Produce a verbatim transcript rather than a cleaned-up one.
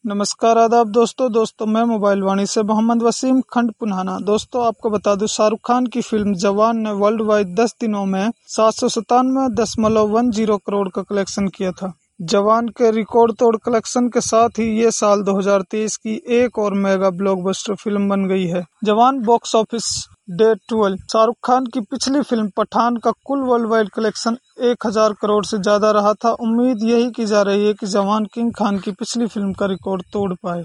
नमस्कार आदाब दोस्तों दोस्तों मैं मोबाइल वाणी से मोहम्मद वसीम खंड पुन्हाना। दोस्तों आपको बता दूं, शाहरुख खान की फिल्म जवान ने वर्ल्ड वाइड दस दिनों में सात सौ सतानवे दशमलव वन जीरो करोड़ का कलेक्शन किया था। जवान के रिकॉर्ड तोड़ कलेक्शन के साथ ही ये साल दो हज़ार तेईस की एक और मेगा ब्लॉकबस्टर फिल्म बन गई है। Jawan box office day twelve Shahrukh Khan की पिछली फिल्म पठान का कुल वर्ल्ड वाइड कलेक्शन एक हजार करोड़ से ज्यादा रहा था। उम्मीद यही की जा रही है कि जवान किंग खान की पिछली फिल्म का रिकॉर्ड तोड़ पाए।